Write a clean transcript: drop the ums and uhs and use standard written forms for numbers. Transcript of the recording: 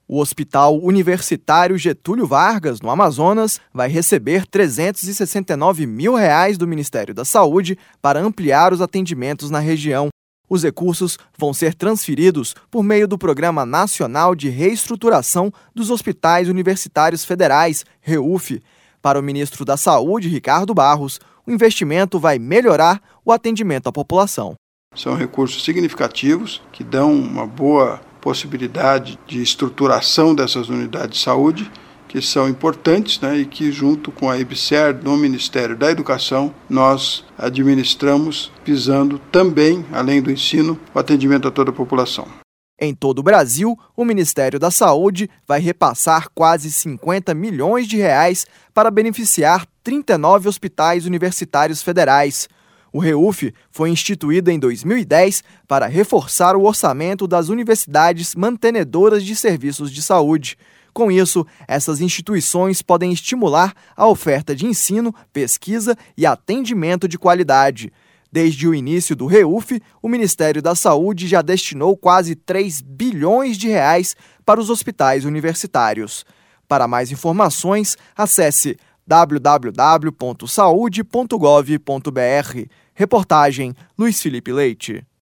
O Hospital Universitário Getúlio Vargas, no Amazonas, vai receber R$ 369 mil do Ministério da Saúde para ampliar os atendimentos na região. Os recursos vão ser transferidos por meio do Programa Nacional de Reestruturação dos Hospitais Universitários Federais, REUF. Para o ministro da Saúde, Ricardo Barros, o investimento vai melhorar o atendimento à população. São recursos significativos que dão uma boa possibilidade de estruturação dessas unidades de saúde, que são importantes, e que, junto com a EBSER do Ministério da Educação, nós administramos, visando também, além do ensino, o atendimento a toda a população. Em todo o Brasil, o Ministério da Saúde vai repassar quase 50 milhões de reais para beneficiar 39 hospitais universitários federais. O REUF foi instituído em 2010 para reforçar o orçamento das universidades mantenedoras de serviços de saúde. Com isso, essas instituições podem estimular a oferta de ensino, pesquisa e atendimento de qualidade. Desde o início do REUF, o Ministério da Saúde já destinou quase 3 bilhões de reais para os hospitais universitários. Para mais informações, acesse www.saude.gov.br. Reportagem Luiz Felipe Leite.